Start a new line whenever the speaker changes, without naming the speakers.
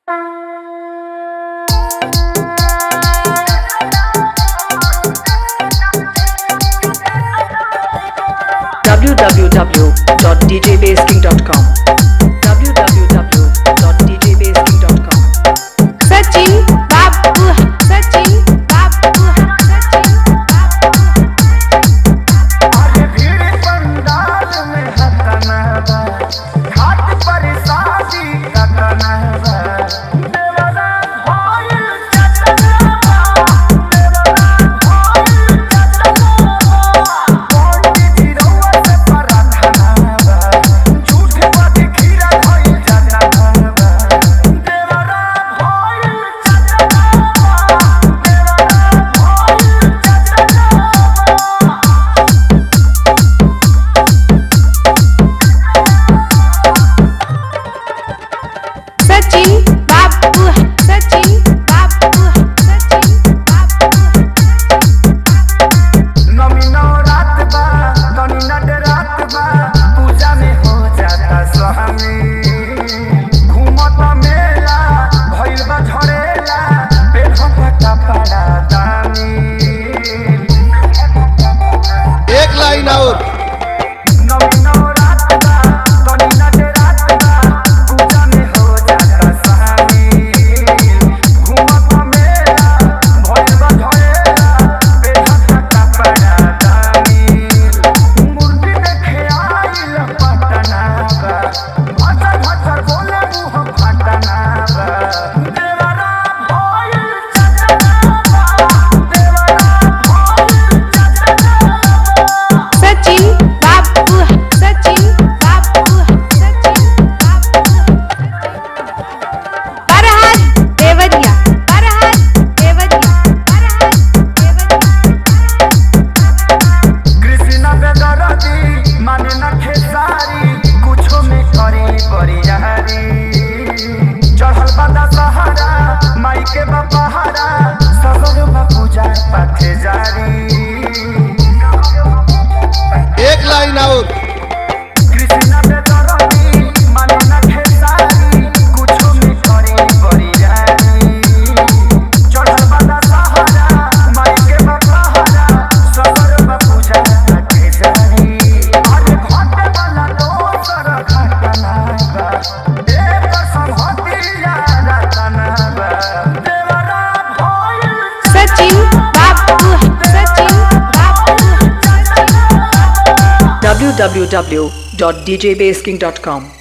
www.djbasking.com www.djbasking.com
Sachin बाबू सचिन बाबू सचिन
अरे भीड़ पंडाल में हकना बा, घाट पर शादी ककना बा। देवरा भइल चचना बा, देवरा भइल चचना बा। पंडित जी रउआ से प्रार्थना बा, झूठ बात खीरा भइल चचना बा। देवरा भइल चचना बा, देवरा भइल चचना बा।
सचिन बाबू सचिन बाबू सचिन बाबू
नमी नवरात बा, तनी नट रात बा, पूजा में हो जाता स्वामी। घूमत मेला भइल बा झड़ेला, पेट कपड़ा दानी।
एक लाइन और
नमी नवरात बा, तनी नट रात बा, पूजा में हो जाता स्वामी। घूमत मेला भइल बा झड़ेला, पेट कपड़ा दानी। मूर्ति देखे आइल पटना बा, भचर भचर बोले मुँह फटना बा। देवरा भइल चचना बा, देवरा भइल चचना बा।
सचिन बाबू सचिन बाबू सचिन बाबू फरहाद देवरिया फरहाद देवरिया फरहाद देवरिया
कृष्ण बेदरदी माने न खेसारी, कुछो में करे बरियारी। चढ़ल बा दशहरा, माई के बा पहारा, सगर बा पूजा पाठे जारी।
एक लाइन और
कृष्ण बेदरदी माने न खेसारी, कुछो में करे बरियारी। चढ़ल बा दशहरा, माई के बा पहारा, सगर बा पूजा पाठे जारी। अरे घटे वाला दोसर घटना बा, एक संहतिया रतना बा। देवरा भइल
सचिन बाबू सचिन बाबू सचिन
www.djbasking.com